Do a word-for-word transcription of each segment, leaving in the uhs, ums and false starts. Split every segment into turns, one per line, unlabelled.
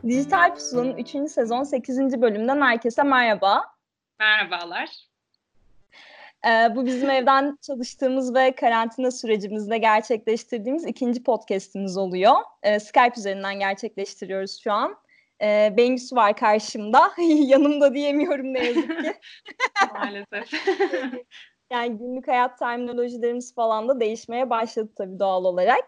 Dijital Pusulu'nun üçüncü sezon sekizinci bölümünden herkese merhaba.
Merhabalar.
Ee, bu bizim evden çalıştığımız ve karantina sürecimizde gerçekleştirdiğimiz ikinci podcast'imiz oluyor. Ee, Skype üzerinden gerçekleştiriyoruz şu an. Ee, Bengisu var karşımda. Yanımda diyemiyorum ne yazık ki.
Maalesef.
Yani günlük hayat terminolojilerimiz falan da değişmeye başladı tabii doğal olarak.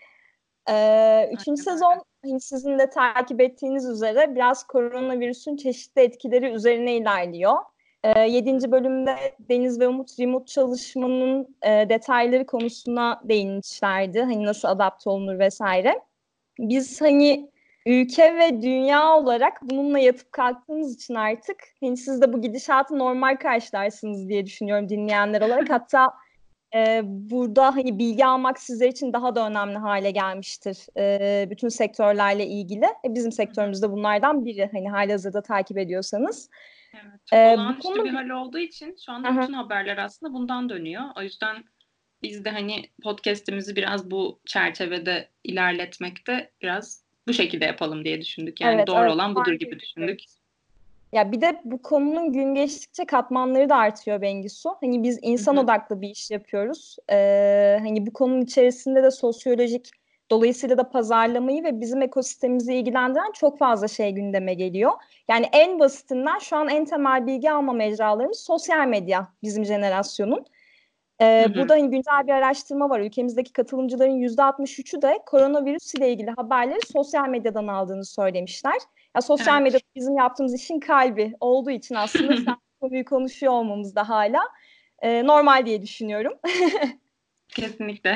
Ee, üçüncü sezon hani sizin de takip ettiğiniz üzere biraz koronavirüsün çeşitli etkileri üzerine ilerliyor. Ee, yedinci bölümde Deniz ve Umut remote çalışmanın e, detayları konusuna değinmişlerdi. Hani nasıl adapte olunur vesaire. Biz hani ülke ve dünya olarak bununla yatıp kalktığımız için artık hani siz de bu gidişatı normal karşılarsınız diye düşünüyorum dinleyenler olarak. Hatta Ee, burada hani bilgi almak sizler için daha da önemli hale gelmiştir. Ee, bütün sektörlerle ilgili. E, bizim sektörümüzde bunlardan biri. Hani halihazırda takip ediyorsanız.
Evet, çok
Ee, bu
olağanüstü
konu...
bir hal olduğu için şu anda
Aha.
bütün haberler aslında bundan dönüyor. O yüzden biz de hani podcast'imizi biraz bu çerçevede ilerletmekte biraz bu şekilde yapalım diye düşündük. Yani
Evet,
doğru
evet.
olan budur
Fark
gibi düşündük.
ediyoruz. Ya bir de bu konunun gün geçtikçe katmanları da artıyor Bengisu. Hani biz insan
Hı hı.
odaklı bir iş yapıyoruz. Ee, hani bu konunun içerisinde de sosyolojik, dolayısıyla da pazarlamayı ve bizim ekosistemimizi ilgilendiren çok fazla şey gündeme geliyor. Yani en basitinden şu an en temel bilgi alma mecralarımız sosyal medya bizim jenerasyonun.
Hı
Ee,
hı.
burada hani güncel bir araştırma var. Ülkemizdeki katılımcıların yüzde altmış üçü de koronavirüs ile ilgili haberleri sosyal medyadan aldığını söylemişler. Ya sosyal medya
Evet.
bizim yaptığımız işin kalbi olduğu için aslında sen bu konuyu konuşuyor olmamız da hala e, normal diye düşünüyorum.
Kesinlikle.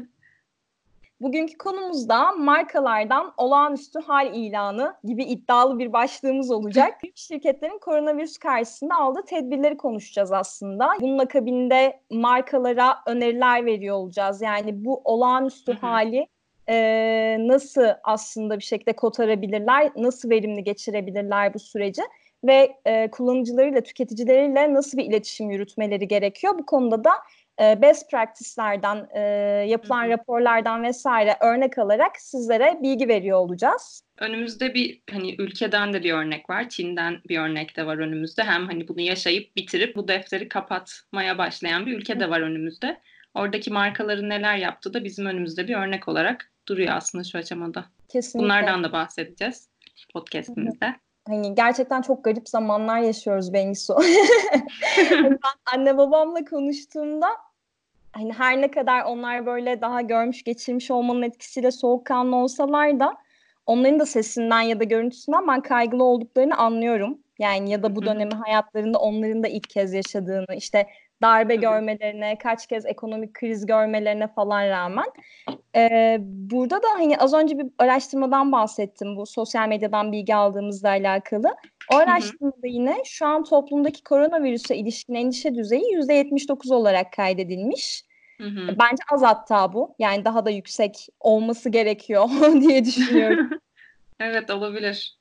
Bugünkü konumuzda markalardan olağanüstü hal ilanı gibi iddialı bir başlığımız olacak. Büyük şirketlerin koronavirüs karşısında aldığı tedbirleri konuşacağız aslında. Bunun akabinde markalara öneriler veriyor olacağız. Yani bu olağanüstü
Hı hı.
hali e, nasıl aslında bir şekilde kotarabilirler, nasıl verimli geçirebilirler bu süreci ve e, kullanıcılarıyla, tüketicileriyle nasıl bir iletişim yürütmeleri gerekiyor. Bu konuda da best practice'lerden, e,
Hı
yapılan
hı.
raporlardan vesaire örnek alarak sizlere bilgi veriyor olacağız.
Önümüzde bir hani ülkeden de bir örnek var. Çin'den bir örnek de var önümüzde. Hem hani bunu yaşayıp bitirip bu defteri kapatmaya başlayan bir ülke de var önümüzde. Oradaki markaların neler yaptığı da bizim önümüzde bir örnek olarak duruyor aslında şu aşamada.
Kesinlikle.
Bunlardan da bahsedeceğiz podcast'imizde.
Hani gerçekten çok garip zamanlar yaşıyoruz Bengisu. Hani ben anne babamla konuştuğumda hani her ne kadar onlar böyle daha görmüş geçirmiş olmanın etkisiyle soğukkanlı olsalar da onların da sesinden ya da görüntüsünden ben kaygılı olduklarını anlıyorum. Yani ya da bu dönemi hayatlarında onların da ilk kez yaşadığını, işte darbe
Tabii.
görmelerine, kaç kez ekonomik kriz görmelerine falan rağmen. Ee, burada da hani az önce bir araştırmadan bahsettim, bu sosyal medyadan bilgi aldığımızla alakalı. O
Hı hı.
araştırmada yine şu an toplumdaki koronavirüse ilişkin endişe düzeyi yüzde yetmiş dokuz olarak kaydedilmiş.
Hı hı.
Bence az hatta bu. Yani daha da yüksek olması gerekiyor diye düşünüyorum.
Evet, olabilir.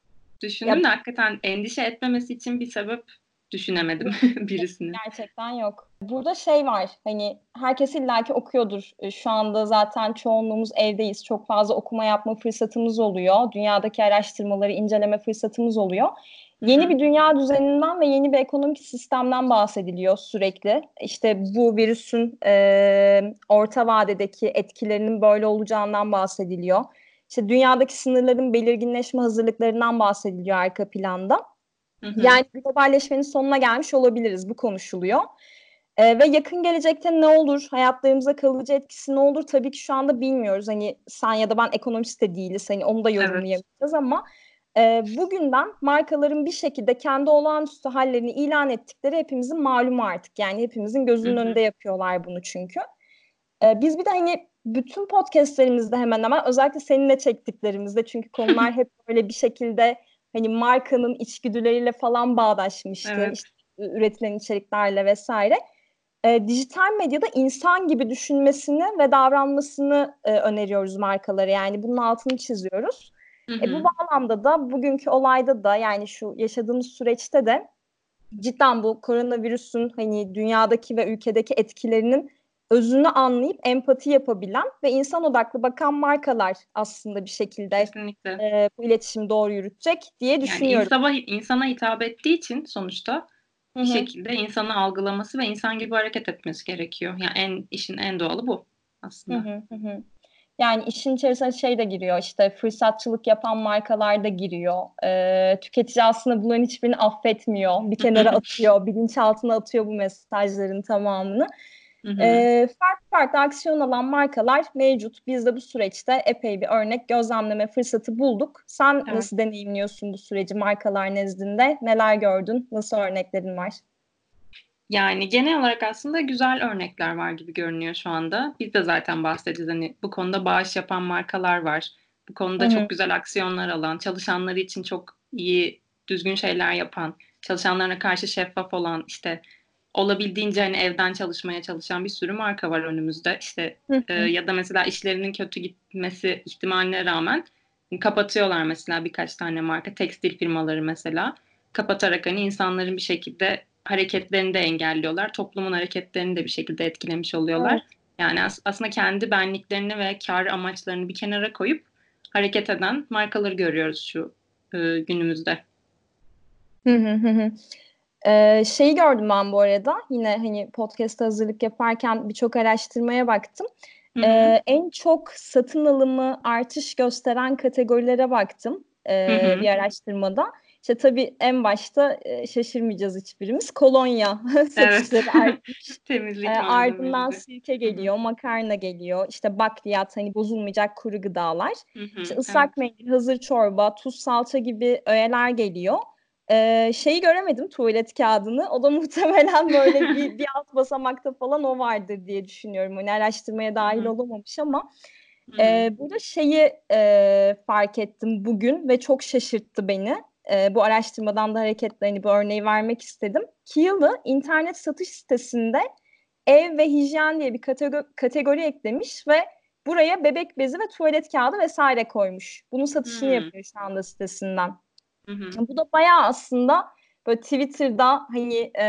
Ya
Düşündüm de hakikaten endişe etmemesi için bir sebep düşünemedim birisini.
gerçekten yok. Burada şey var, hani herkes illaki okuyordur. E, Şu anda zaten çoğunluğumuz evdeyiz. Çok fazla okuma yapma fırsatımız oluyor. Dünyadaki araştırmaları inceleme fırsatımız oluyor.
Hı
Yeni
hı.
bir dünya düzeninden ve yeni bir ekonomik sistemden bahsediliyor sürekli. İşte bu virüsün e, orta vadedeki etkilerinin böyle olacağından bahsediliyor. İşte dünyadaki sınırların belirginleşme hazırlıklarından bahsediliyor arka planda.
Hı hı.
Yani globalleşmenin sonuna gelmiş olabiliriz. Bu konuşuluyor. Ee, ve yakın gelecekte ne olur? Hayatlarımıza kalıcı etkisi ne olur? Tabii ki şu anda bilmiyoruz. Hani sen ya da ben ekonomist de değiliz. Hani onu da
Evet.
yorumlayamayacağız ama e, bugünden markaların bir şekilde kendi olağanüstü hallerini ilan ettikleri hepimizin malumu artık. Yani hepimizin
Hı
gözünün
hı.
önünde yapıyorlar bunu çünkü. Ee, biz bir de hani bütün podcastlerimizde hemen hemen özellikle seninle çektiklerimizde, çünkü konular hep böyle bir şekilde hani markanın içgüdüleriyle falan bağdaşmıştı.
Evet.
İşte üretilen içeriklerle vesaire. Ee, dijital medyada insan gibi düşünmesini ve davranmasını e, öneriyoruz markalara. Yani bunun altını çiziyoruz.
Hı
E, bu
hı.
bağlamda da bugünkü olayda da, yani şu yaşadığımız süreçte de cidden bu koronavirüsün hani dünyadaki ve ülkedeki etkilerinin özünü anlayıp empati yapabilen ve insan odaklı bakan markalar aslında bir şekilde
Kesinlikle.
e, bu iletişimi doğru yürütecek diye
Yani
düşünüyorum.
insana, insana hitap ettiği için sonuçta
Hı
bir
hı.
şekilde insanı algılaması ve insan gibi hareket etmesi gerekiyor. Yani en işin en doğalı bu aslında.
Hı hı hı hı. Yani işin içerisine şey de giriyor, işte fırsatçılık yapan markalar da giriyor. Ee, tüketici aslında bunların hiçbirini affetmiyor. Bir kenara atıyor, bilinçaltına atıyor bu mesajların tamamını.
Hı hı.
Ee, farklı farklı aksiyon alan markalar mevcut. Biz de bu süreçte epey bir örnek gözlemleme fırsatı bulduk. Sen
Evet.
nasıl deneyimliyorsun bu süreci markalar nezdinde? Neler gördün? Nasıl örneklerin var?
Yani genel olarak aslında güzel örnekler var gibi görünüyor şu anda. Biz de zaten bahsedeceğiz. Hani bu konuda bağış yapan markalar var. Bu konuda
Hı
çok
hı.
güzel aksiyonlar alan, çalışanları için çok iyi, düzgün şeyler yapan, çalışanlarına karşı şeffaf olan, işte olabildiğince hani evden çalışmaya çalışan bir sürü marka var önümüzde. İşte
Hı
e,
hı.
ya da mesela işlerinin kötü gitmesi ihtimaline rağmen kapatıyorlar mesela birkaç tane marka, tekstil firmaları mesela kapatarak hani insanların bir şekilde hareketlerini de engelliyorlar. Toplumun hareketlerini de bir şekilde etkilemiş oluyorlar.
Evet.
Yani as- aslında kendi benliklerini ve kar amaçlarını bir kenara koyup hareket eden markaları görüyoruz şu e, günümüzde.
Hı hı hı hı. Ee, şeyi gördüm ben bu arada. Yine hani podcast hazırlık yaparken birçok araştırmaya baktım.
Hı hı.
Ee, en çok satın alımı artış gösteren kategorilere baktım
Hı
ee,
hı.
bir araştırmada. İşte tabii en başta e, şaşırmayacağız hiçbirimiz. Kolonya
Evet.
satışları artmış. Ee,
Temizlik
ardından
malzemeleri.
sirke
Hı hı.
geliyor, makarna geliyor, işte bakliyat, hani bozulmayacak kuru gıdalar.
Hı
İşte
hı.
ıslak
Evet.
mendil, hazır çorba, tuz, salça gibi öğeler geliyor. Ee, şeyi göremedim, tuvalet kağıdını. O da muhtemelen böyle bir, bir alt basamakta falan o vardır diye düşünüyorum. Hani araştırmaya
Hı
dahil
hı.
olamamış ama
Hı hı.
e, burada şeyi e, fark ettim bugün ve çok şaşırttı beni. E, bu araştırmadan da hareketle hani bu örneği vermek istedim. Kiyalı internet satış sitesinde ev ve hijyen diye bir kategori, kategori eklemiş ve buraya bebek bezi ve tuvalet kağıdı vesaire koymuş. Bunun satışını
Hı
yapıyor şu anda sitesinden.
hı.
Bu da bayağı aslında böyle Twitter'da hani e,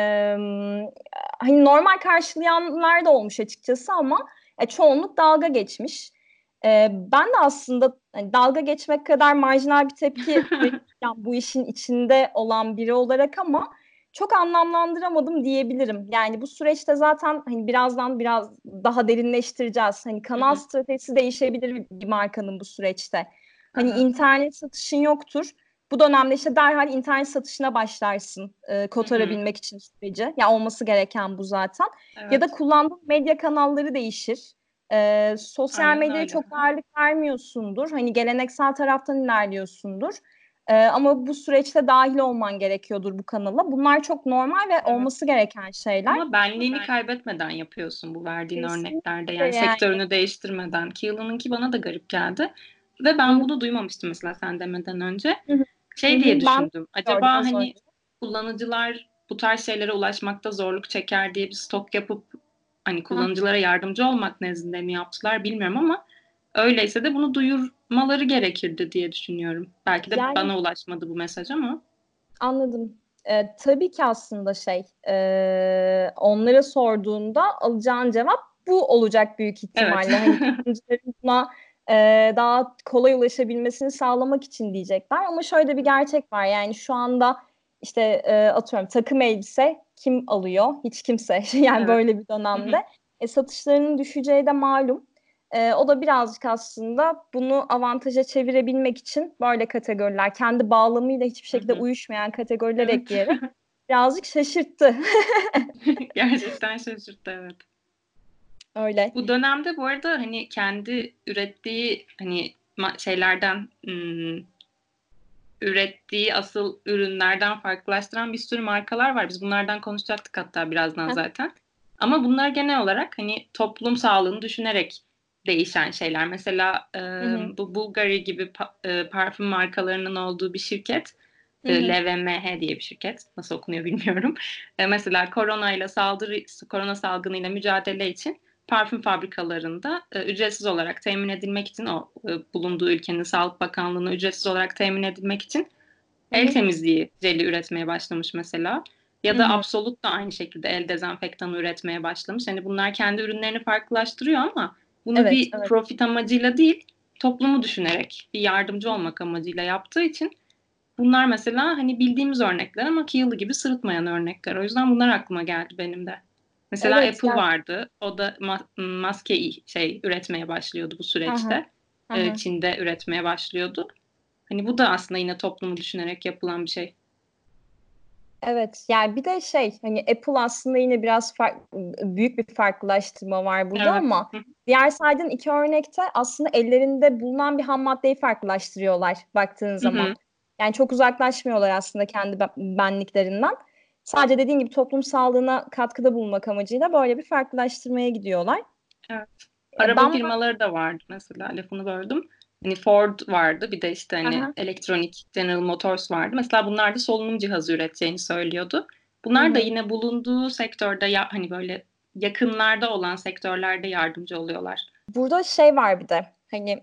hani normal karşılayanlar da olmuş açıkçası ama e, çoğunluk dalga geçmiş. E, ben de aslında hani dalga geçmek kadar marjinal bir tepki vereceğim bu işin içinde olan biri olarak ama çok anlamlandıramadım diyebilirim. Yani bu süreçte zaten hani birazdan biraz daha derinleştireceğiz. Hani
Hı
kanal
hı.
stratejisi değişebilir bir markanın bu süreçte. Hani
Aha.
internet satışın yoktur. Bu dönemde işte derhal internet satışına başlarsın e,
Hı hı.
kotarabilmek için süreci. Ya olması gereken bu zaten. Ya da
Evet.
kullandığın medya kanalları değişir. E, sosyal
Aynen
medyaya
öyle.
çok ağırlık vermiyorsundur. Hani geleneksel taraftan ilerliyorsundur. E, ama bu süreçte dahil olman gerekiyordur bu kanala. Bunlar çok normal ve
Evet.
olması gereken şeyler.
Ama benliğini kaybetmeden yapıyorsun bu verdiğin örneklerde.
Kesinlikle
Yani
yani.
sektörünü değiştirmeden. Ki yılınınki bana da garip geldi. Ve
Hı
ben
hı,
bunu duymamıştım mesela sen demeden önce.
hı hı, hı
Şey diye
hı. Ben
düşündüm.
gördüm
Acaba
az
hani
önce.
kullanıcılar bu tarz şeylere ulaşmakta zorluk çeker diye bir stok yapıp hani
Hı.
kullanıcılara yardımcı olmak nezdinde mi yaptılar bilmiyorum ama öyleyse de bunu duyurmaları gerekirdi diye düşünüyorum. Belki de
Yani
bana ulaşmadı bu mesaj ama.
anladım. Ee, tabii ki aslında şey, e, onlara sorduğunda alacağın cevap bu olacak büyük
Evet.
ihtimalle. Hani kullanıcıların buna e, daha kolay ulaşabilmesini sağlamak için diyecekler. Ama şöyle bir gerçek var. Yani şu anda işte e, atıyorum takım elbise kim alıyor? Hiç kimse. Yani
Evet.
böyle bir dönemde. E, satışlarının düşeceği de malum. E, o da birazcık aslında bunu avantaja çevirebilmek için böyle kategoriler, kendi bağlamıyla hiçbir şekilde uyuşmayan kategoriler
Evet.
ekleyerek birazcık şaşırttı.
Gerçekten şaşırttı, evet.
Öyle.
Bu dönemde bu arada hani kendi ürettiği hani şeylerden ım, ürettiği asıl ürünlerden farklılaştıran bir sürü markalar var. Biz bunlardan konuşacaktık hatta birazdan
Heh.
zaten. Ama bunlar genel olarak hani toplum sağlığını düşünerek değişen şeyler. Mesela e,
Hı hı.
bu Bulgari gibi pa- e, parfüm markalarının olduğu bir şirket,
Hı
e,
hı.
L V M H diye bir şirket. Nasıl okunuyor bilmiyorum. E, mesela korona ile saldırı, korona salgınıyla mücadele için parfüm fabrikalarında e, ücretsiz olarak temin edilmek için o e, bulunduğu ülkenin Sağlık Bakanlığı'na ücretsiz olarak temin edilmek için
Hı
el
hı.
temizliği jeli üretmeye başlamış mesela. Ya
Hı
da
hı.
Absolut da aynı şekilde el dezenfektanı üretmeye başlamış. Hani bunlar kendi ürünlerini farklılaştırıyor ama bunu
Evet,
bir
evet.
profit amacıyla değil, toplumu düşünerek, bir yardımcı olmak amacıyla yaptığı için bunlar mesela hani bildiğimiz örnekler ama Kiehl'ı gibi sırıtmayan örnekler. O yüzden bunlar aklıma geldi benim de. Mesela
Evet
Apple
yani.
vardı. O da ma- maske şey üretmeye başlıyordu bu
Hı hı.
süreçte.
Hı
Ee,
hı.
Çin'de üretmeye başlıyordu. Hani bu da aslında yine toplumu düşünerek yapılan bir şey.
Evet yani bir de şey hani Apple aslında yine biraz fark, büyük bir farklılaştırma var burada
Evet.
ama
Hı
diğer saydığın iki örnekte aslında ellerinde bulunan bir ham maddeyi farklılaştırıyorlar baktığın
hı.
zaman.
Hı.
Yani çok uzaklaşmıyorlar aslında kendi ben- benliklerinden. Sadece dediğin gibi toplum sağlığına katkıda bulunmak amacıyla böyle bir farklılaştırmaya gidiyorlar.
Evet.
E,
Araba
Ben
firmaları da vardı mesela, lafını böldüm. Hani Ford vardı, bir de işte hani
Aha.
elektronik General Motors vardı. Mesela bunlar da solunum cihazı üreteceğini söylüyordu.
Hı
Bunlar da
hı.
yine bulunduğu sektörde ya, hani böyle yakınlarda olan sektörlerde yardımcı oluyorlar.
Burada şey var bir de hani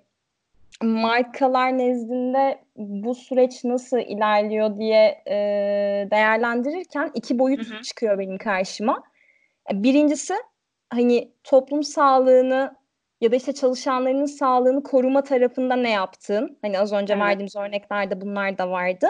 markalar nezdinde bu süreç nasıl ilerliyor diye e, değerlendirirken iki
Hı
boyut
hı.
çıkıyor benim karşıma. E, Birincisi hani toplum sağlığını ya da işte çalışanlarının sağlığını koruma tarafında ne yaptığın. Hani az önce
Evet.
verdiğimiz örneklerde bunlar da vardı.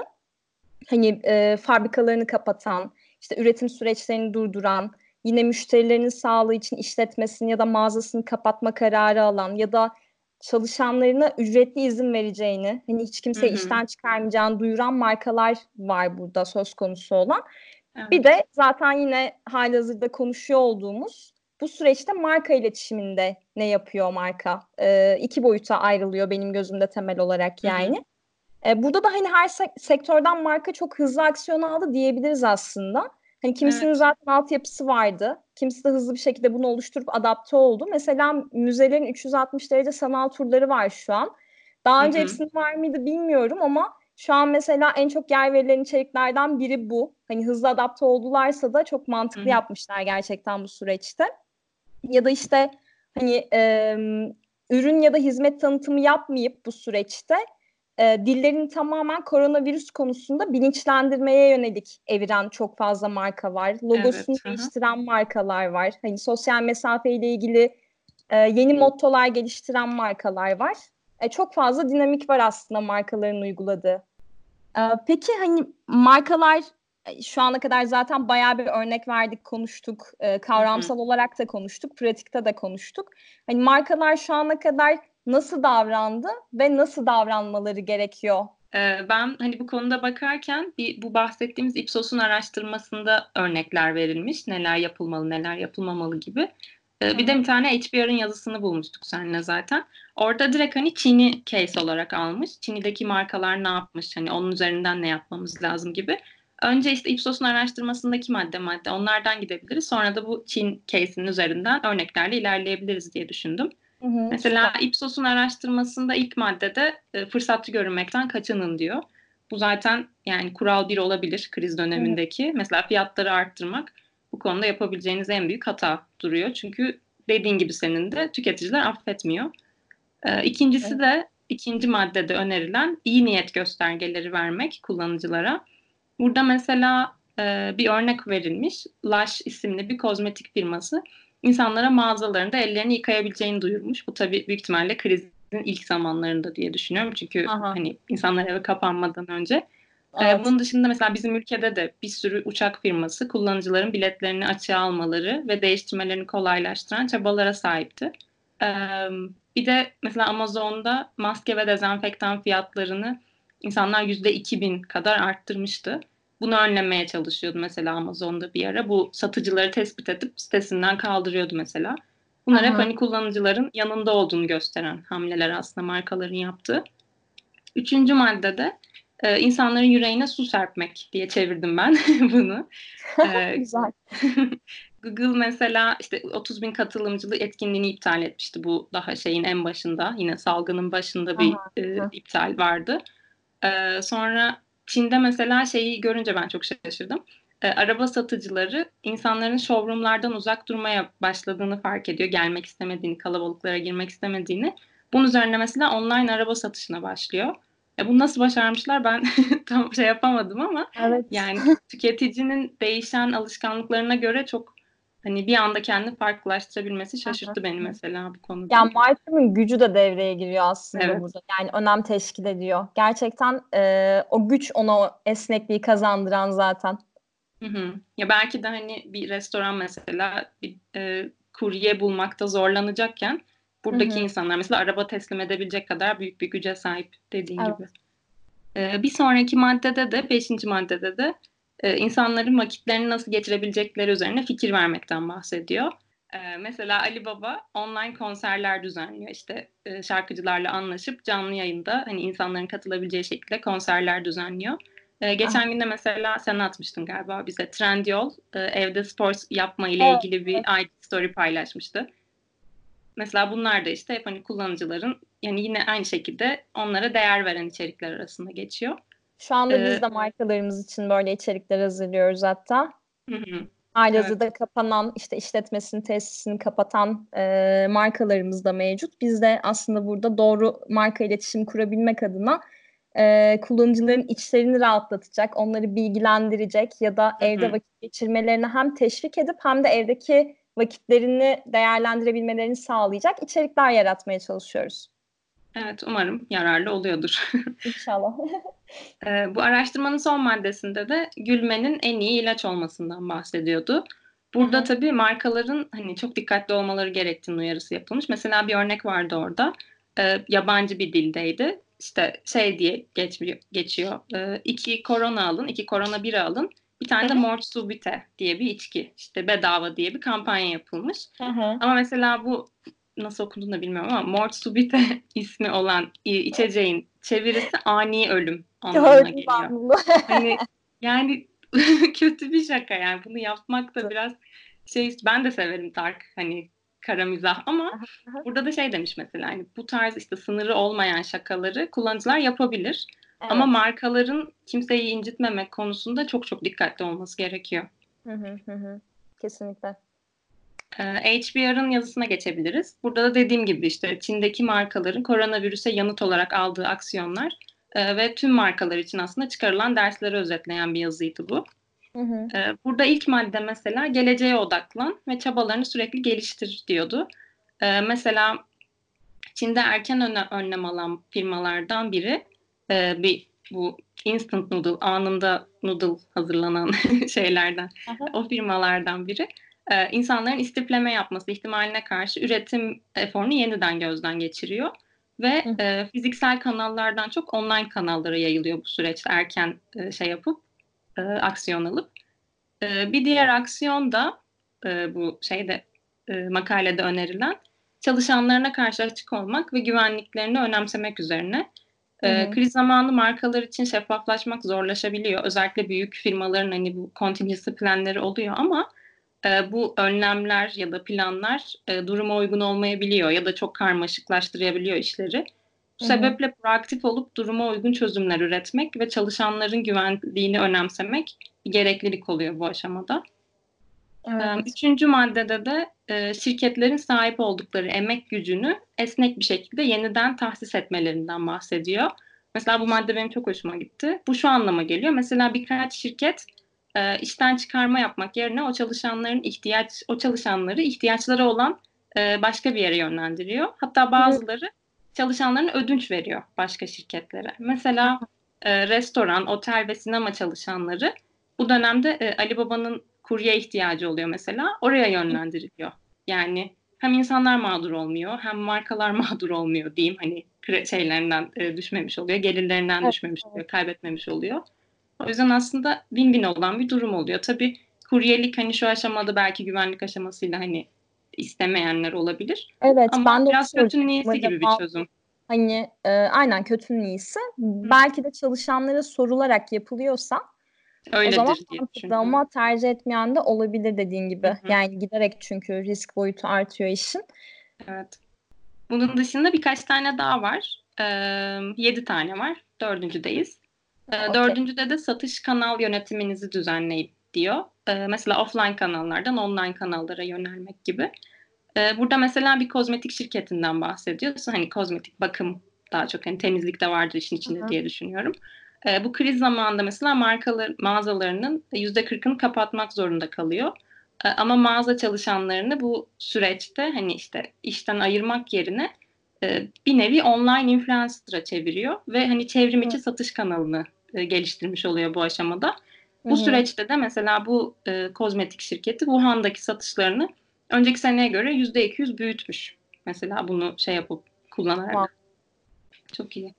Hani e, fabrikalarını kapatan, işte üretim süreçlerini durduran, yine müşterilerinin sağlığı için işletmesini ya da mağazasını kapatma kararı alan ya da çalışanlarına ücretli izin vereceğini, hani hiç
Hı
kimseyi
hı.
işten çıkarmayacağını duyuran markalar var burada söz konusu olan. Bir
Evet.
de zaten yine halihazırda konuşuyor olduğumuz bu süreçte marka iletişiminde ne yapıyor marka? Ee, iki boyuta ayrılıyor benim gözümde temel olarak
Hı hı.
yani. E, burada da hani her sek- sektörden marka çok hızlı aksiyon aldı diyebiliriz aslında. Hani kimisinin
Evet.
zaten altyapısı vardı. Kimisi de hızlı bir şekilde bunu oluşturup adapte oldu. Mesela müzelerin üç yüz altmış derece sanal turları var şu an. Daha
Hı
önce
hı.
hepsinin var mıydı bilmiyorum ama şu an mesela en çok yer verilen içeriklerden biri bu. Hani hızlı adapte oldularsa da çok
Hı
mantıklı
hı.
yapmışlar gerçekten bu süreçte. Ya da işte hani e, ürün ya da hizmet tanıtımı yapmayıp bu süreçte e, dillerini tamamen koronavirüs konusunda bilinçlendirmeye yönelik eviren çok fazla marka var. Logosunu
Evet. Hı hı.
değiştiren markalar var. Hani sosyal mesafe ile ilgili e, yeni mottolar geliştiren markalar var. E, çok fazla dinamik var aslında markaların uyguladığı. Ee, Peki hani markalar e, şu ana kadar zaten bayağı bir örnek verdik, konuştuk. Ee,
Hı hı.
kavramsal olarak da konuştuk, pratikte de konuştuk. Hani markalar şu ana kadar nasıl davrandı ve nasıl davranmaları gerekiyor?
Ee, Ben hani bu konuda bakarken bir, bu bahsettiğimiz Ipsos'un araştırmasında örnekler verilmiş. Neler yapılmalı, neler yapılmamalı gibi. Ee,
Hı
Bir de
hı.
bir tane H B R'ın yazısını bulmuştuk seninle zaten. Orada direkt hani Çin'i case olarak almış. Çin'deki markalar ne yapmış, hani onun üzerinden ne yapmamız lazım gibi. Önce işte Ipsos'un araştırmasındaki madde madde onlardan gidebiliriz. Sonra da bu Çin case'inin üzerinden örneklerle ilerleyebiliriz diye düşündüm.
Hı hı,
Mesela
süper.
Ipsos'un araştırmasında ilk maddede e, fırsatçı görünmekten kaçının diyor. Bu zaten yani kural bir olabilir kriz
Hı hı.
dönemindeki. Mesela fiyatları arttırmak bu konuda yapabileceğiniz en büyük hata duruyor. Çünkü dediğin gibi senin de tüketiciler affetmiyor. E, ikincisi
Evet.
de ikinci maddede önerilen iyi niyet göstergeleri vermek kullanıcılara. Burada mesela e, bir örnek verilmiş. Lush isimli bir kozmetik firması insanlara mağazalarında ellerini yıkayabileceğini duyurmuş. Bu tabii büyük ihtimalle krizin ilk zamanlarında diye düşünüyorum. Çünkü
Aha,
hani insanlar eve kapanmadan önce. E,
evet.
bunun dışında mesela bizim ülkede de bir sürü uçak firması kullanıcıların biletlerini açığa almaları ve değiştirmelerini kolaylaştıran çabalara sahipti. E, Bir de mesela Amazon'da maske ve dezenfektan fiyatlarını insanlar yüzde iki bin kadar arttırmıştı. Bunu önlemeye çalışıyordu mesela Amazon'da bir ara. Bu satıcıları tespit edip sitesinden kaldırıyordu mesela. Bunlar hep
Aha.
hani kullanıcıların yanında olduğunu gösteren hamleler aslında markaların yaptığı. Üçüncü maddede e, insanların yüreğine su serpmek diye çevirdim ben bunu. E,
Güzel.
Google mesela işte otuz bin katılımcılı etkinliğini iptal etmişti. Bu daha şeyin en başında, yine salgının başında bir
Aha.
e,
Aha.
iptal vardı. Ee, sonra Çin'de mesela şeyi görünce ben çok şaşırdım. Ee, araba satıcıları insanların showroomlardan uzak durmaya başladığını fark ediyor. Gelmek istemediğini, kalabalıklara girmek istemediğini. Bunun üzerine mesela online araba satışına başlıyor. Ya bunu nasıl başarmışlar ben tam şey yapamadım ama
Evet.
yani tüketicinin değişen alışkanlıklarına göre çok hani bir anda kendini farklılaştırabilmesi şaşırttı beni mesela bu konuda.
Yani markanın gücü de devreye giriyor aslında
Evet.
burada. Yani önem teşkil ediyor. Gerçekten e, o güç ona o esnekliği kazandıran zaten.
Hı hı. Ya belki de hani bir restoran mesela bir e, kurye bulmakta zorlanacakken
Hı
buradaki
hı.
insanlar mesela araba teslim edebilecek kadar büyük bir güce sahip dediğin
Evet.
gibi. E, bir sonraki maddede de beşinci maddede de e, insanların vakitlerini nasıl geçirebilecekleri üzerine fikir vermekten bahsediyor. E, mesela Ali Baba online konserler düzenliyor. İşte e, şarkıcılarla anlaşıp canlı yayında hani insanların katılabileceği şekilde konserler düzenliyor. Ee,
Aha.
geçen gün de mesela sen atmıştın galiba bize. Trendyol e, evde spor yapma ile
Evet.
ilgili bir I G story paylaşmıştı. Mesela bunlar da işte hep hani kullanıcıların yani yine aynı şekilde onlara değer veren içerikler arasında geçiyor.
Şu anda biz
Ee,
de markalarımız için böyle içerikler hazırlıyoruz hatta.
hı hı, evet.
Halihazırda kapanan, işte işletmesini, tesisini kapatan e, markalarımız da mevcut. Biz de aslında burada doğru marka iletişim kurabilmek adına e, kullanıcıların içlerini rahatlatacak, onları bilgilendirecek ya da
Hı
evde
hı.
vakit geçirmelerini hem teşvik edip hem de evdeki vakitlerini değerlendirebilmelerini sağlayacak içerikler yaratmaya çalışıyoruz.
Evet, umarım yararlı oluyordur.
İnşallah.
Ee, bu araştırmanın son maddesinde de gülmenin en iyi ilaç olmasından bahsediyordu.
Hı
Burada
hı.
tabii markaların hani çok dikkatli olmaları gerektiğini uyarısı yapılmış. Mesela bir örnek vardı orada. Ee, yabancı bir dildeydi. İşte şey diye geçmiyor, geçiyor. Ee, iki korona alın, iki korona bira alın. Bir
Hı
tane de
hı.
Mort Subite diye bir içki. İşte bedava diye bir kampanya yapılmış.
Hı hı.
Ama mesela bu nasıl okunduğunu da bilmiyorum ama Mort Subite ismi olan i- içeceğin çevirisi ani ölüm anlamına
Gördüm
geliyor.
ben bunu.
Hani yani kötü bir şaka yani bunu yapmak da biraz şey ben de severim dark hani kara mizah ama
Aha, aha.
burada da şey demiş mesela hani bu tarz işte sınırı olmayan şakaları kullanıcılar yapabilir ama
Evet.
markaların kimseyi incitmemek konusunda çok çok dikkatli olması gerekiyor.
Hı hı hı hı. Kesinlikle.
Ee, H B R'ın yazısına geçebiliriz. Burada da dediğim gibi işte Çin'deki markaların koronavirüse yanıt olarak aldığı aksiyonlar e, ve tüm markalar için aslında çıkarılan dersleri özetleyen bir yazıydı bu.
Hı hı.
E, burada ilk madde mesela geleceğe odaklan ve çabalarını sürekli geliştir diyordu. E, mesela Çin'de erken öne, önlem alan firmalardan biri e, bir bu instant noodle anında noodle hazırlanan şeylerden
Aha.
o firmalardan biri e, insanların istifleme yapması ihtimaline karşı üretim eforunu yeniden gözden geçiriyor ve
Hı hı.
e, fiziksel kanallardan çok online kanallara yayılıyor bu süreçte erken e, şey yapıp e, aksiyon alıp e, bir diğer aksiyon da e, bu şeyde e, makalede önerilen çalışanlarına karşı açık olmak ve güvenliklerini önemsemek üzerine.
Hı
E,
hı.
kriz zamanı markalar için şeffaflaşmak zorlaşabiliyor. Özellikle büyük firmaların hani bu contingency planları oluyor ama e, bu önlemler ya da planlar e, duruma uygun olmayabiliyor ya da çok karmaşıklaştırabiliyor işleri. Bu
Hı hı.
sebeple proaktif olup duruma uygun çözümler üretmek ve çalışanların güvenliğini önemsemek bir gereklilik oluyor bu aşamada. Ee,
Evet.
Üçüncü maddede de e, şirketlerin sahip oldukları emek gücünü esnek bir şekilde yeniden tahsis etmelerinden bahsediyor. Mesela bu madde benim çok hoşuma gitti. Bu şu anlama geliyor. Mesela birkaç şirket e, işten çıkarma yapmak yerine o çalışanların ihtiyaç, o çalışanları ihtiyaçları olan e, başka bir yere yönlendiriyor. Hatta
Hı hı.
bazıları çalışanlarına ödünç veriyor başka şirketlere. Mesela e, restoran, otel ve sinema çalışanları bu dönemde e, Ali Baba'nın kurye ihtiyacı oluyor mesela. Oraya yönlendiriliyor. Yani hem insanlar mağdur olmuyor hem markalar mağdur olmuyor diyeyim. Hani şeylerinden e, düşmemiş oluyor, gelirlerinden
Evet.
düşmemiş
Evet.
oluyor, kaybetmemiş oluyor. O yüzden aslında win-win olan bir durum oluyor. Tabii kuryelik hani şu aşamada belki güvenlik aşamasıyla hani istemeyenler olabilir.
Evet,
Ama
ben de onu
biraz kötünün
soracaktım
iyisi gibi bir
acaba.
çözüm.
Hani e, aynen kötünün iyisi. Belki de çalışanlara sorularak yapılıyorsa o zaman
Öyledir diye
mantıklı
düşünüyorum.
ama tercih etmeyen de olabilir dediğin
Hı
gibi.
hı,
Yani giderek çünkü risk boyutu artıyor işin.
evet. Bunun dışında birkaç tane daha var. Ee, yedi tane var. Dördüncüdeyiz. Ee,
Okey.
dördüncüde de satış kanal yönetiminizi düzenleyin diyor. Ee, mesela offline kanallardan online kanallara yönelmek gibi. Ee, burada mesela bir kozmetik şirketinden bahsediyorsun. Hani kozmetik bakım daha çok hani temizlik de vardır işin içinde
Hı hı.
diye düşünüyorum. E, bu kriz zamanında mesela markalar mağazalarının yüzde kırkını kapatmak zorunda kalıyor. E, ama mağaza çalışanlarını bu süreçte hani işte işten ayırmak yerine e, bir nevi online influencer'a çeviriyor ve hani çevrim içi satış kanalını e, geliştirmiş oluyor bu aşamada.
Hı
Bu
hı.
süreçte de mesela bu e, kozmetik şirketi Wuhan'daki satışlarını önceki seneye göre yüzde iki yüz büyütmüş. Mesela bunu şey yapıp
Wow.
kullanarak. Çok iyi.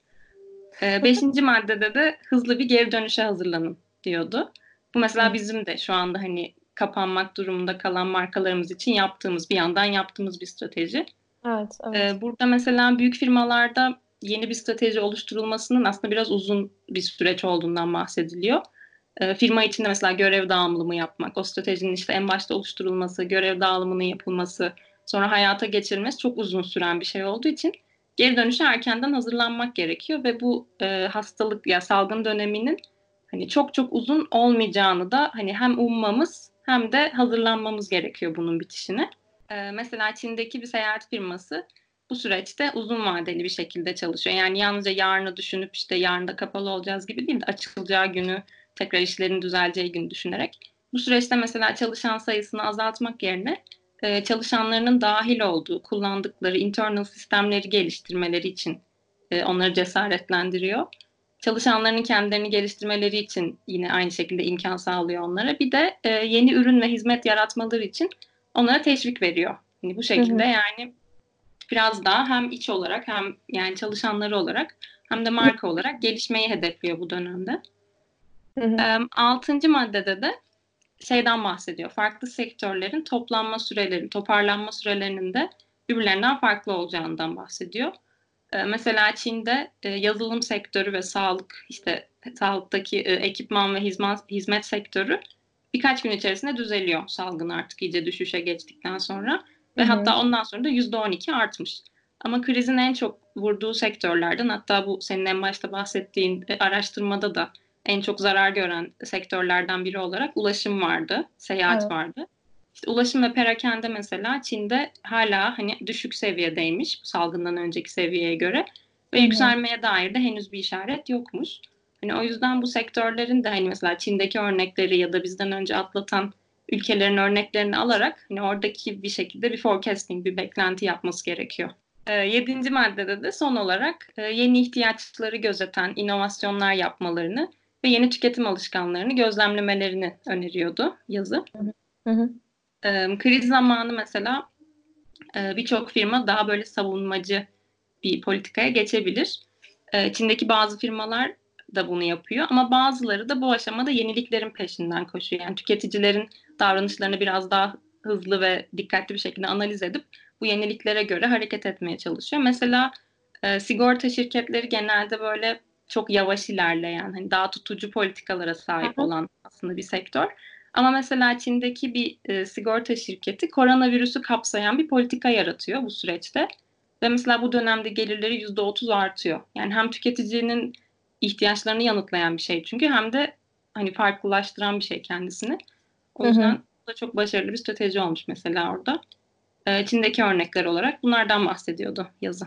E, beşinci maddede de hızlı bir geri dönüşe hazırlanın diyordu. Bu mesela
Hı.
bizim de şu anda hani kapanmak durumunda kalan markalarımız için yaptığımız, bir yandan yaptığımız bir strateji.
Evet, evet.
E, burada mesela büyük firmalarda yeni bir strateji oluşturulmasının aslında biraz uzun bir süreç olduğundan bahsediliyor. E, firma içinde mesela görev dağılımı yapmak, o stratejinin işte en başta oluşturulması, görev dağılımının yapılması, sonra hayata geçirilmesi çok uzun süren bir şey olduğu için geri dönüşe erkenden hazırlanmak gerekiyor ve bu e, hastalık ya salgın döneminin hani çok çok uzun olmayacağını da hani hem ummamız hem de hazırlanmamız gerekiyor bunun bitişine. E, mesela Çin'deki bir seyahat firması bu süreçte uzun vadeli bir şekilde çalışıyor. Yani yalnızca yarını düşünüp işte yarın da kapalı olacağız gibi değil de açılacağı günü tekrar işlerin düzeleceği gün düşünerek. Bu süreçte mesela çalışan sayısını azaltmak yerine e, çalışanlarının dahil olduğu, kullandıkları internal sistemleri geliştirmeleri için e, onları cesaretlendiriyor. Çalışanlarının kendilerini geliştirmeleri için yine aynı şekilde imkan sağlıyor onlara. Bir de e, yeni ürün ve hizmet yaratmaları için onlara teşvik veriyor. Yani bu
Hı
şekilde
hı.
yani biraz daha hem iç olarak hem yani çalışanları olarak hem de marka olarak gelişmeyi hedefliyor bu dönemde.
Hı hı.
E, altıncı maddede de şeyden bahsediyor. Farklı sektörlerin toplanma süreleri, toparlanma sürelerinin de birbirlerinden farklı olacağından bahsediyor. Ee, mesela Çin'de e, yazılım sektörü ve sağlık, işte sağlıktaki e, ekipman ve hizmet, hizmet sektörü birkaç gün içerisinde düzeliyor salgın artık iyice düşüşe geçtikten sonra.
Hı
Ve
hı.
hatta ondan sonra da yüzde on iki artmış. Ama krizin en çok vurduğu sektörlerden, hatta bu senin en başta bahsettiğin e, araştırmada da en çok zarar gören sektörlerden biri olarak ulaşım vardı, seyahat
Evet.
vardı. İşte ulaşım ve perakende mesela Çin'de hala hani düşük seviyedeymiş bu salgından önceki seviyeye göre ve
Hı hı.
yükselmeye dair de henüz bir işaret yokmuş. Hani o yüzden bu sektörlerin de hani mesela Çin'deki örnekleri ya da bizden önce atlatan ülkelerin örneklerini alarak hani oradaki bir şekilde bir forecasting, bir beklenti yapması gerekiyor. E, yedinci maddede de son olarak e, yeni ihtiyaçları gözeten inovasyonlar yapmalarını ve yeni tüketim alışkanlarını gözlemlemelerini öneriyordu yazı.
Hı hı. Hı hı.
E, kriz zamanı mesela e, birçok firma daha böyle savunmacı bir politikaya geçebilir. E, Çin'deki bazı firmalar da bunu yapıyor ama bazıları da bu aşamada yeniliklerin peşinden koşuyor. Yani tüketicilerin davranışlarını biraz daha hızlı ve dikkatli bir şekilde analiz edip bu yeniliklere göre hareket etmeye çalışıyor. Mesela e, sigorta şirketleri genelde böyle çok yavaş ilerleyen, hani daha tutucu politikalara
Hı
sahip
hı.
olan aslında bir sektör. Ama mesela Çin'deki bir e, sigorta şirketi koronavirüsü kapsayan bir politika yaratıyor bu süreçte. Ve mesela bu dönemde gelirleri yüzde otuz artıyor. Yani hem tüketicinin ihtiyaçlarını yanıtlayan bir şey çünkü hem de hani farklılaştıran bir şey kendisini. O
Hı hı.
yüzden bu da çok başarılı bir strateji olmuş mesela orada. Ee, Çin'deki örnekler olarak bunlardan bahsediyordu yazı.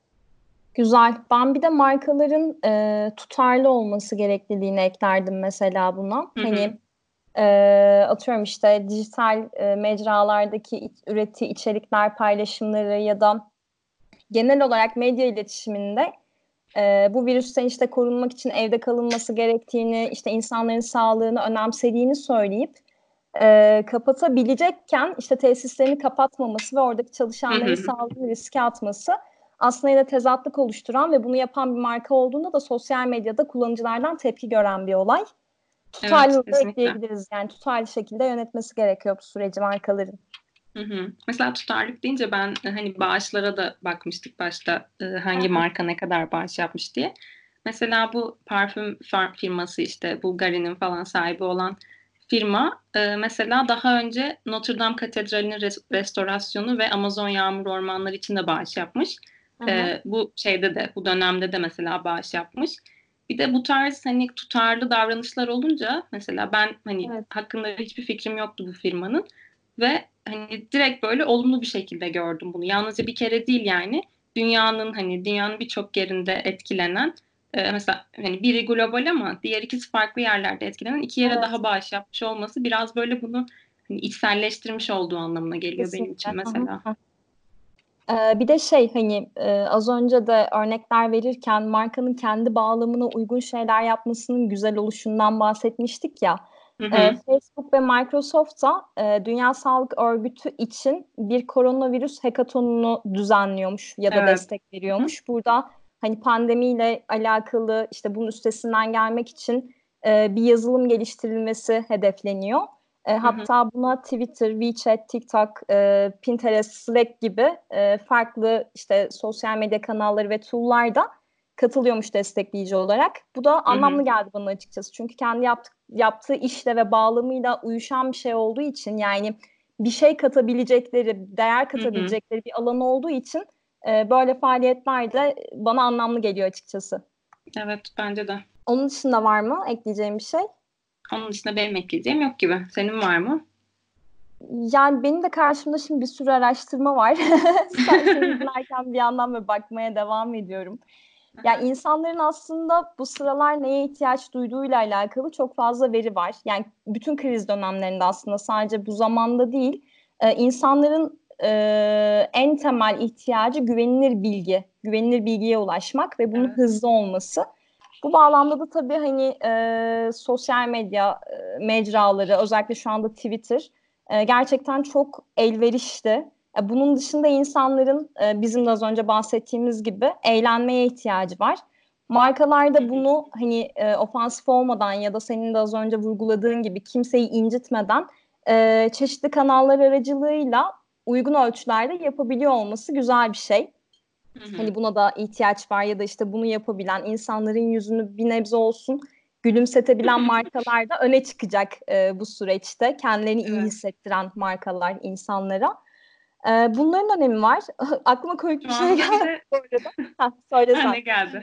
Güzel. Ben bir de markaların e, tutarlı olması gerekliliğini eklerdim mesela buna.
Hı hı.
Hani e, atıyorum işte dijital e, mecralardaki iç- ürettiği içerikler paylaşımları ya da genel olarak medya iletişiminde e, bu virüsten işte korunmak için evde kalınması gerektiğini, işte insanların sağlığını önemsediğini söyleyip e, kapatabilecekken işte tesislerini kapatmaması ve oradaki
Hı
çalışanların
hı.
sağlığını riske atması aslında yine tezatlık oluşturan ve bunu yapan bir marka olduğunda da sosyal medyada kullanıcılardan tepki gören bir olay.
Evet,
Tutarlılığı da
kesinlikle.
ekleyebiliriz. Yani tutarlı şekilde yönetmesi gerekiyor bu süreci markaların.
Hı hı. Mesela tutarlılık deyince ben e, hani bağışlara da bakmıştık başta e, hangi marka ne kadar bağış yapmış diye. Mesela bu parfüm far- firması işte Bulgari'nin falan sahibi olan firma e, mesela daha önce Notre Dame Katedrali'nin res- restorasyonu ve Amazon yağmur ormanları için de bağış yapmış.
Hı hı.
E, bu şeyde de bu dönemde de mesela bağış yapmış. Bir de bu tarz hani tutarlı davranışlar olunca mesela ben hani
Evet.
hakkında hiçbir fikrim yoktu bu firmanın. Ve hani direkt böyle olumlu bir şekilde gördüm bunu. Yalnızca bir kere değil yani. dünyanın hani dünyanın birçok yerinde etkilenen e, mesela hani biri global ama diğer ikisi farklı yerlerde etkilenen iki yere
Evet,
daha bağış yapmış olması biraz böyle bunu hani içselleştirmiş olduğu anlamına geliyor benim
kesinlikle.
için
Hı hı,
mesela.
hı. Ee, bir de şey hani e, az önce de örnekler verirken markanın kendi bağlamına uygun şeyler yapmasının güzel oluşundan bahsetmiştik ya.
Hı
Ee,
hı.
Facebook ve Microsoft da e, Dünya Sağlık Örgütü için bir koronavirüs hackathonunu düzenliyormuş ya da
Evet.
destek
Hı hı.
veriyormuş. Burada hani pandemiyle alakalı işte bunun üstesinden gelmek için e, bir yazılım geliştirilmesi hedefleniyor. E,
Hı hı.
hatta buna Twitter, WeChat, TikTok, e, Pinterest, Slack gibi e, farklı işte sosyal medya kanalları ve tool'lar da katılıyormuş destekleyici olarak. Bu da
Hı hı.
anlamlı geldi bana açıkçası. Çünkü kendi yaptık, yaptığı işle ve bağlamıyla uyuşan bir şey olduğu için yani bir şey katabilecekleri, değer
Hı hı.
katabilecekleri bir alan olduğu için e, böyle faaliyetler de bana anlamlı geliyor açıkçası.
Evet, bence de.
Onun dışında var mı ekleyeceğim bir şey?
Onun dışında benim ekleyeceğim yok gibi. Senin var mı?
Yani benim de karşımda şimdi bir sürü araştırma var. Sen, seni dinlerken bir yandan böyle bakmaya devam ediyorum. Yani
Aha.
insanların aslında bu sıralar neye ihtiyaç duyduğuyla alakalı çok fazla veri var. Yani bütün kriz dönemlerinde aslında sadece bu zamanda değil, e, insanların e, en temel ihtiyacı güvenilir bilgi, güvenilir bilgiye ulaşmak ve bunun
Evet.
hızlı olması. Bu bağlamda da tabii hani e, sosyal medya e, mecraları, özellikle şu anda Twitter e, gerçekten çok elverişli. E, bunun dışında insanların e, bizim de az önce bahsettiğimiz gibi eğlenmeye ihtiyacı var. Markalar
Hı
da
hı.
bunu hani e, ofansif olmadan ya da senin de az önce vurguladığın gibi kimseyi incitmeden e, çeşitli kanallar aracılığıyla uygun ölçülerde yapabiliyor olması güzel bir şey.
Hı hı.
Hani buna da ihtiyaç var ya da işte bunu yapabilen insanların yüzünü bir nebze olsun gülümsetebilen markalar da öne çıkacak e, bu süreçte. Kendilerini iyi
Evet.
hissettiren markalar insanlara. E, bunların önemi var. Aklıma komik bir
Şu
şey
anda bir
geldi
de
bu arada. Ha, söylesen.
ne geldi?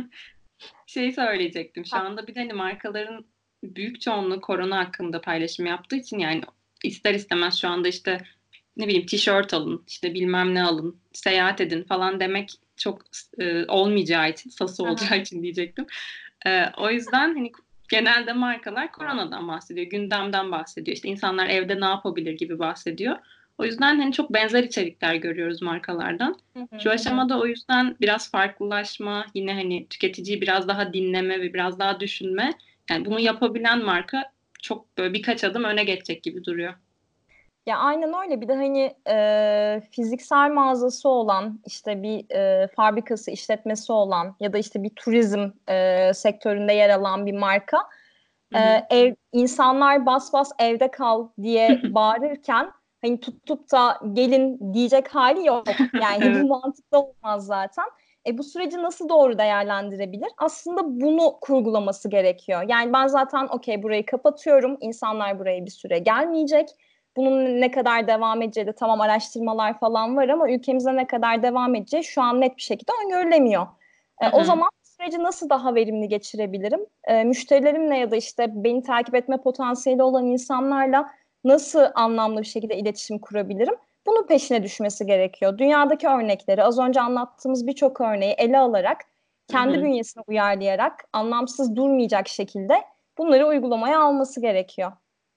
Şey söyleyecektim. Şu
Ha,
anda bir de hani markaların büyük çoğunluğu korona hakkında paylaşım yaptığı için yani ister istemez şu anda işte ne bileyim tişört alın, işte bilmem ne alın, seyahat edin falan demek çok e, olmayacağı için, sası
aha.
olacağı için diyecektim. E, o yüzden hani genelde markalar koronadan bahsediyor, gündemden bahsediyor. İşte insanlar evde ne yapabilir gibi bahsediyor. O yüzden hani çok benzer içerikler görüyoruz markalardan.
Hı hı
Şu
hı hı.
aşamada o yüzden biraz farklılaşma, yine hani tüketiciyi biraz daha dinleme ve biraz daha düşünme. Yani bunu yapabilen marka çok böyle birkaç adım öne geçecek gibi duruyor.
Ya aynen öyle. Bir de hani e, fiziksel mağazası olan, işte bir e, fabrikası, işletmesi olan ya da işte bir turizm e, sektöründe yer alan bir marka,
Hı
e,
hı.
ev insanlar bas bas evde kal diye bağırırken hani tutup da gelin diyecek hali yok. Yani bu
Evet.
mantıklı olmaz zaten. E, bu süreci nasıl doğru değerlendirebilir? Aslında bunu kurgulaması gerekiyor. Yani ben zaten okey burayı kapatıyorum. İnsanlar buraya bir süre gelmeyecek. Bunun ne kadar devam edeceği de tamam araştırmalar falan var ama ülkemize ne kadar devam edeceği şu an net bir şekilde öngörülemiyor.
Hı
E, o
hı.
zaman süreci nasıl daha verimli geçirebilirim? E, müşterilerimle ya da işte beni takip etme potansiyeli olan insanlarla nasıl anlamlı bir şekilde iletişim kurabilirim? Bunun peşine düşmesi gerekiyor. Dünyadaki örnekleri, az önce anlattığımız birçok örneği ele alarak,
Hı
kendi
hı.
bünyesine uyarlayarak, anlamsız durmayacak şekilde bunları uygulamaya alması gerekiyor.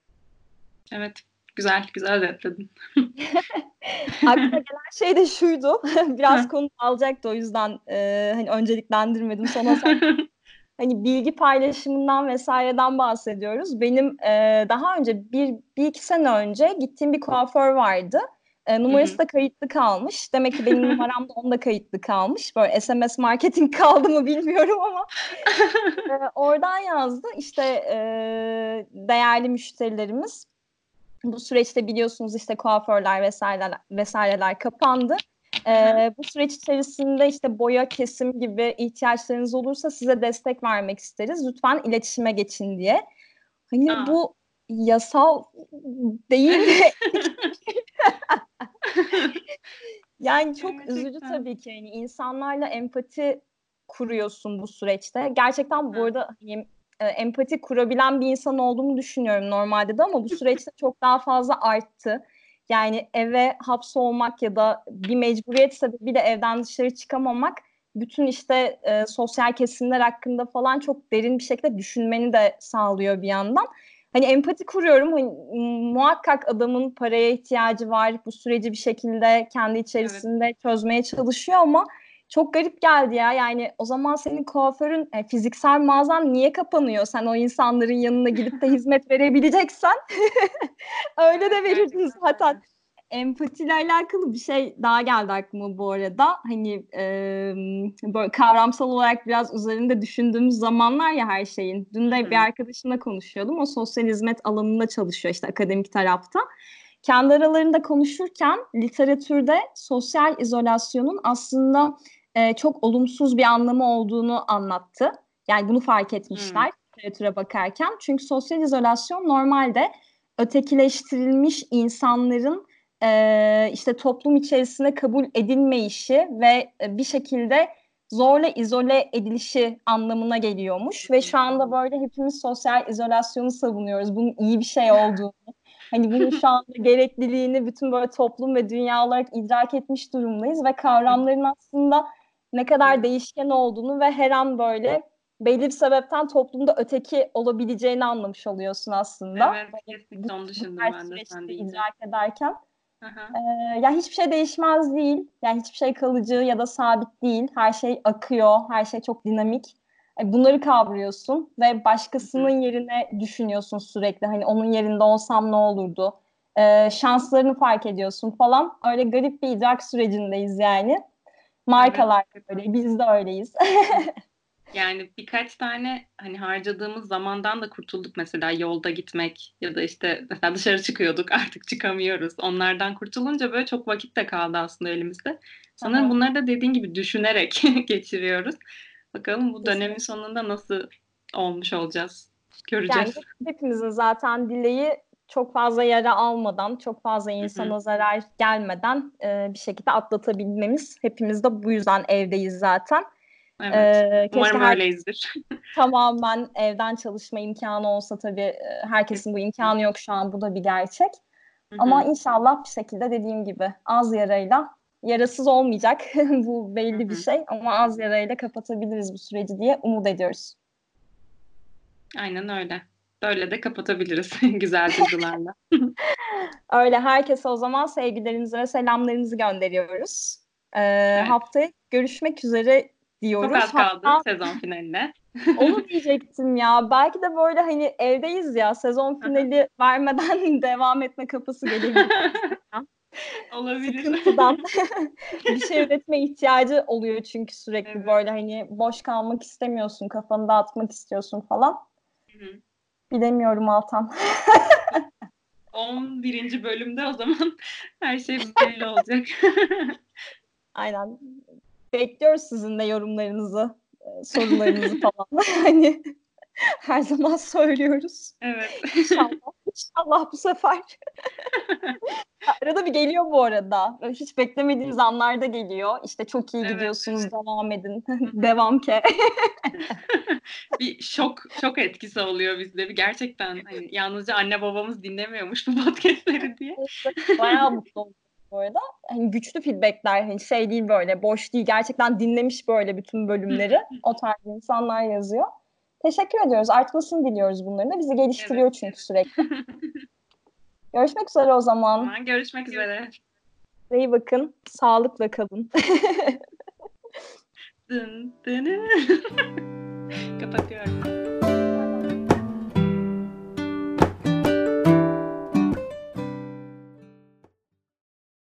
Evet. Güzel, güzel özetledin.
Aklıma gelen şey de şuydu. Biraz
Heh.
konu alacaktı o yüzden e, hani önceliklendirmedim. Sonra sen hani bilgi paylaşımından vesaireden bahsediyoruz. Benim e, daha önce bir, bir iki sene önce gittiğim bir kuaför vardı. E,
Hı
numarası
hı.
da kayıtlı kalmış. Demek ki benim numaram da onda kayıtlı kalmış. Böyle S M S marketing kaldı mı bilmiyorum ama e, oradan yazdı. İşte e, değerli müşterilerimiz bu süreçte biliyorsunuz işte kuaförler vesaireler, vesaireler kapandı.
Hı hı.
Ee, bu süreç içerisinde işte boya, kesim gibi ihtiyaçlarınız olursa size destek vermek isteriz. Lütfen iletişime geçin diye. Hani
Aa.
bu yasal değil de yani çok üzücü
Gerçekten.
tabii ki. Yani insanlarla empati kuruyorsun bu süreçte. Gerçekten bu
Hı.
arada hani, e, empati kurabilen bir insan olduğumu düşünüyorum normalde de ama bu süreçte çok daha fazla arttı. Yani eve hapsolmak ya da bir mecburiyet sebebiyle evden dışarı çıkamamak bütün işte e, sosyal kesimler hakkında falan çok derin bir şekilde düşünmeni de sağlıyor bir yandan. Hani empati kuruyorum. Hani, muhakkak adamın paraya ihtiyacı var. Bu süreci bir şekilde kendi içerisinde evet. çözmeye çalışıyor ama çok garip geldi ya. Yani o zaman senin kuaförün e, fiziksel mağazan niye kapanıyor? Sen o insanların yanına gidip de hizmet verebileceksen öyle de verirdin zaten. Empatiyle alakalı bir şey daha geldi aklıma bu arada. Hani e, böyle kavramsal olarak biraz üzerinde düşündüğümüz zamanlar ya her şeyin. Dün de bir arkadaşımla konuşuyordum. O sosyal hizmet alanında çalışıyor işte akademik tarafta. Kendi aralarında konuşurken literatürde sosyal izolasyonun aslında e, çok olumsuz bir anlamı olduğunu anlattı. Yani bunu fark etmişler hmm. literatüre bakarken. Çünkü sosyal izolasyon normalde ötekileştirilmiş insanların e, işte toplum içerisinde kabul edilmeyişi ve bir şekilde zorla izole edilişi anlamına geliyormuş. Ve şu anda böyle hepimiz sosyal izolasyonu savunuyoruz. Bunun iyi bir şey olduğunu. Hani bunun şu anda gerekliliğini bütün böyle toplum ve dünya olarak idrak etmiş durumdayız ve kavramların aslında ne kadar değişken olduğunu ve her an böyle belli bir sebepten toplumda öteki olabileceğini anlamış oluyorsun aslında.
Evet, kesinlikle onu düşündüm ben de sen deyince.
İdrak ederken. Ee, ya hiçbir şey değişmez değil. Yani hiçbir şey kalıcı ya da sabit değil. Her şey akıyor, her şey çok dinamik. Bunları kavruyorsun ve başkasının Hı-hı. yerine düşünüyorsun sürekli. Hani onun yerinde olsam ne olurdu? Ee, şanslarını fark ediyorsun falan. Öyle garip bir idrak sürecindeyiz yani. Markalar evet. öyle, biz de öyleyiz.
Yani birkaç tane hani harcadığımız zamandan da kurtulduk mesela yolda gitmek ya da işte mesela dışarı çıkıyorduk artık çıkamıyoruz. Onlardan kurtulunca böyle çok vakit de kaldı aslında elimizde. Sanırım Aha. bunları da dediğin gibi düşünerek geçiriyoruz. Bakalım bu dönemin Kesinlikle. sonunda nasıl olmuş olacağız. Göreceğiz.
Yani hepimizin zaten dileği çok fazla yara almadan, çok fazla insana Hı-hı. zarar gelmeden e, bir şekilde atlatabilmemiz. Hepimiz de bu yüzden evdeyiz zaten.
Evet. Ee, Umarım her... öyleyizdir.
Tamamen evden çalışma imkanı olsa tabii herkesin bu imkanı yok şu an. Bu da bir gerçek. Hı-hı. Ama inşallah bir şekilde dediğim gibi az yarayla, yarasız olmayacak bu belli Hı-hı. bir şey ama az yarayla kapatabiliriz bu süreci diye umut ediyoruz.
Aynen öyle. Böyle de kapatabiliriz güzel duygularla.
Öyle herkese o zaman sevgilerinizi ve selamlarınızı gönderiyoruz. Ee, evet. Haftaya görüşmek üzere diyoruz.
Çok az kaldı Hatta... sezon finaline.
Onu diyecektim ya. Belki de böyle hani evdeyiz ya. Sezon finali vermeden devam etme kapısı gelebilir.
Olabilir.
Sıkıntıdan bir şey üretme ihtiyacı oluyor çünkü sürekli evet. böyle hani boş kalmak istemiyorsun. Kafanı dağıtmak istiyorsun falan. Hı-hı. Bilemiyorum Altan.
on birinci bölümde o zaman her şey belli olacak.
Aynen. Bekliyoruz sizin de yorumlarınızı, sorularınızı falan. Hani her zaman söylüyoruz.
Evet.
İnşallah. İnşallah bu sefer. Arada bir geliyor bu arada. Hiç beklemediğiniz anlarda geliyor. İşte çok iyi evet, gidiyorsunuz, evet. devam edin. Devam ke.
Bir şok şok etkisi oluyor bizde. Bir gerçekten hani yalnızca anne babamız dinlemiyormuş bu podcastleri diye.
Bayağı mutlu oldum bu arada. Hani güçlü feedbackler, hani şey değil böyle, boş değil. Gerçekten dinlemiş böyle bütün bölümleri. O tarz insanlar yazıyor. Teşekkür ediyoruz. Artmasını diliyoruz bunların da. Bizi geliştiriyor evet. çünkü sürekli. Görüşmek üzere o zaman.
Tamam, görüşmek üzere.
İyi bakın. Sağlıkla kalın.
Dın dın. Kapatıyorum.